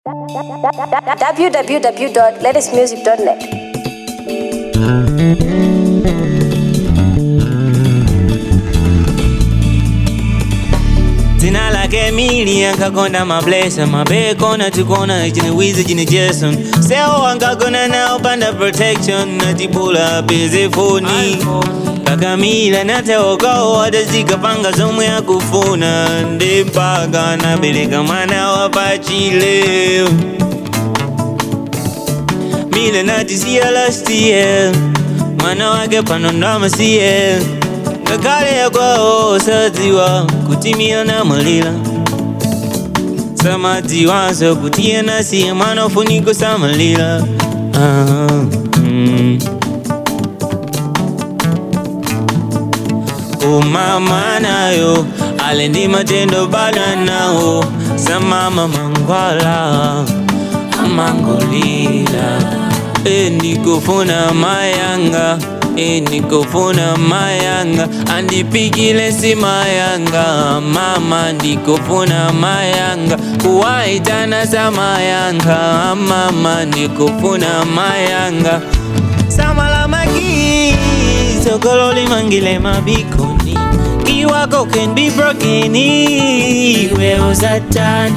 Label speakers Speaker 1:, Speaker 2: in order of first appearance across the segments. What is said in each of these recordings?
Speaker 1: www.latestmusic.net.
Speaker 2: Zina lake mili ankakonda mablesa mabekona tukona jini wizi jini Jason Seo ankakona na upanda protection natibula busy phone Kakamila nateokao watazika panga zomwe ya kufuna Ndipaka na bilika mana wapachile Mila natisia last year Mana wake panondama siye Kakale ya kwao satiwa kutimia na malila Samatiwa so kutia na siya manofuniko sa malila Umama nayo alendi matendo bala nao Samama mangwala amangolila Nikufuna mayanga nikofuna mayanga andipigile si mayanga mama nikofuna mayanga kuwaitana sa mayanga mama nikofuna mayanga samala magi sokololi mangile mabikoni kiwako can be broken wewe zatani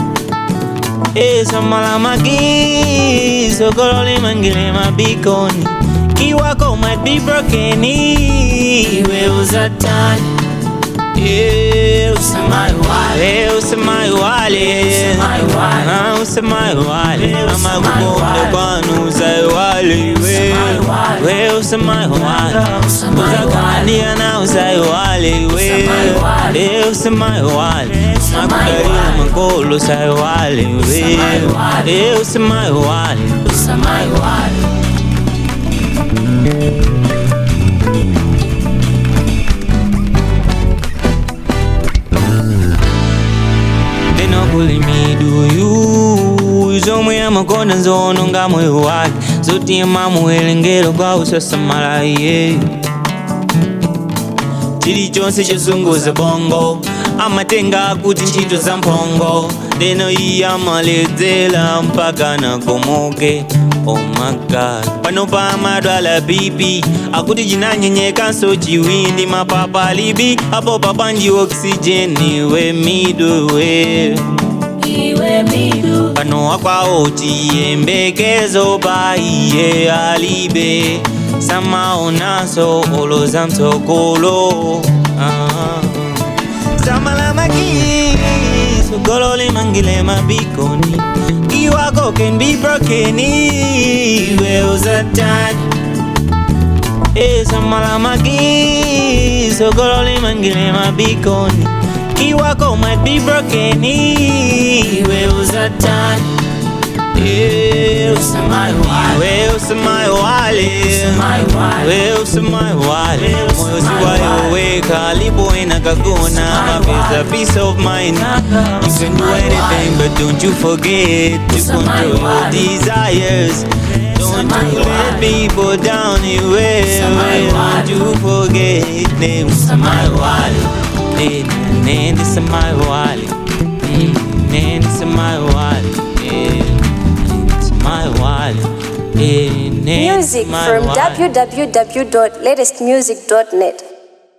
Speaker 2: samala magi sokololi mangile mabikoni Kiwako might be broken wewe uzatani usamai wale usamai wale usamai wale ama kukonde kwanu usai wale wewe usamai wale uzakania na usai wale wewe usamai wale makarina makolo usai wale wewe usamai wale usamai wale They no pulling me, do you? Zomwe ya makona nzono nga moyo wake Zoti ya mamu elengero kwa usasa malaye Chili chonse chosunguza bongo Amatenga kuti nchito za mpongo Deno iya malezela mpaka na komoke Oh my God Panopa madwala bibi Akuti jinanyenyeka so chiwindi mapapa libi Apo papanji oxygen iwe midwe Iwe midu Pano wakwa oti embekezo ba iye alibe Sama onaso olo zamtokolo Samala maki Sogolo le mangile mabikoni Kiwako can be broken wewe uzatani samala magi sogolo le mangile mabikoni Kiwako might be broken wewe uzatani usamai wale usamai wale wewe usamai wale moyo siwayo weka lipo inakagona a peace of mind you can do anything but don't you forget to control your desires don't you let people down don't you forget ne usamai wale ne usamai wale ne usamai wale
Speaker 1: Music from www.latestmusic.net.